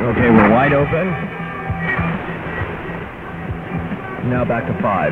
Okay, we're wide open. Now back to 5.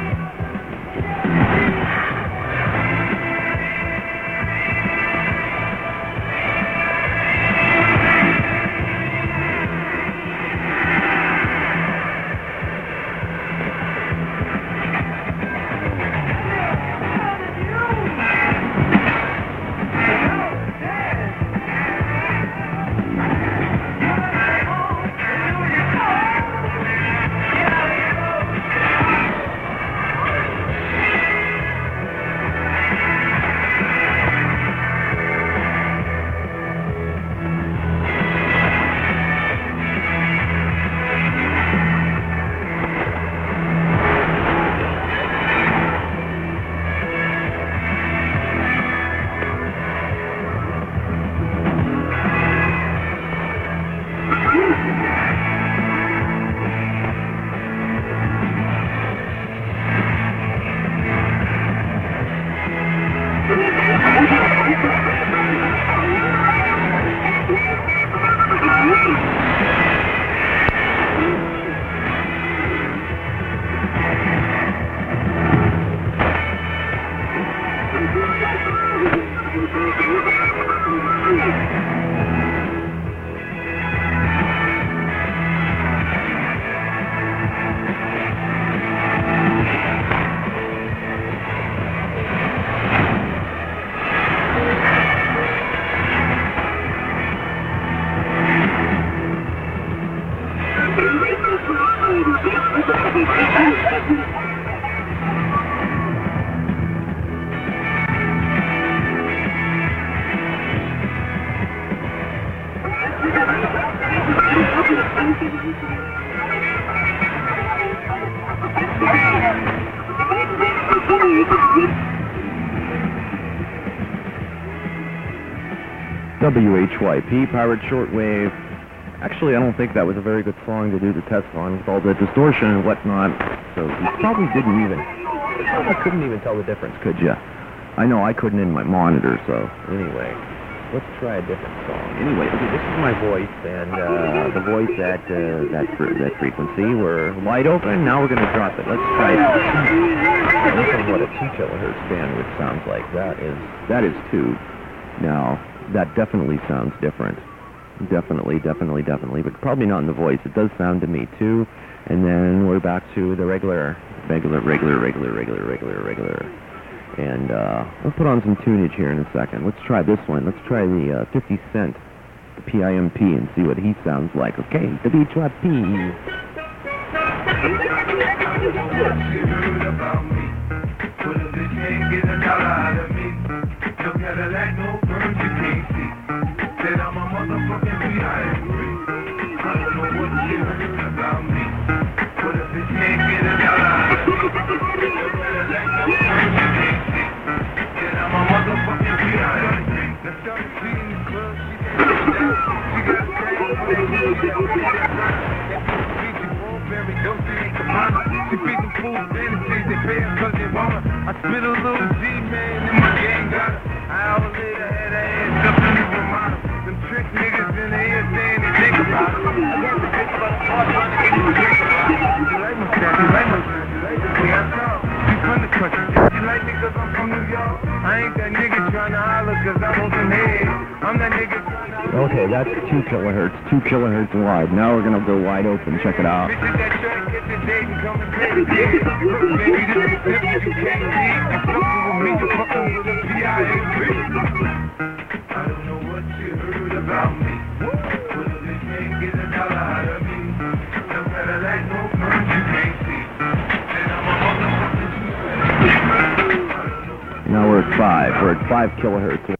WHYP, Pirate Shortwave. Actually, I don't think that was a very good song to do the test on with all the distortion and whatnot. So you probably didn't even, I couldn't even tell the difference, could you? I know I couldn't in my monitor, so anyway, let's try a different song. Anyway, okay, this is my voice, and the voice at that frequency. We're wide open, now we're going to drop it. Let's try it. This is what a 2 kilohertz bandwidth sounds like. That is 2. Now, that definitely sounds different. Definitely, but probably not in the voice. It does sound to me 2. And then we're back to the regular. And we'll put on some tunage here in a second. Let's try this one. Let's try the 50 Cent, the PIMP, and see what he sounds like. Okay, WHYP. Said I'm a motherfucking B.I.M.P. I don't know what you heard about me, but if it can't get a dollar out of me, you better let no friends you can't see. Said I'm a motherfucking B.I.M.P. Now started seeing the club, she got a crazy she feed them fools fantasies, they pay her cause they want her. I spit a little G-man and my gang got her. An hour later had her ass up in the Ramada. Them trick niggas in the ear saying they think about it. I got the bitch about the party trying to get you drink about it. You like my style, you like my style, you like the way I talk. You from the country, you like me cause I'm from New York. I ain't that nigga trying to holler cause I'm on some head. I'm that nigga trying to holler. Okay, that's 2 kilohertz, 2 kilohertz wide. Now we're gonna go wide open, check it out. Bitches that track, get the date and come and play the game. Look, baby, this is simple, you can't see. You fucking with me, you fucking with a PIMP. I don't know what you heard about me, but if they can't get a dollar out of me, no matter like no friends you can't see. Then I'm a motherfucking Now we're at 5. We're at 5 kilohertz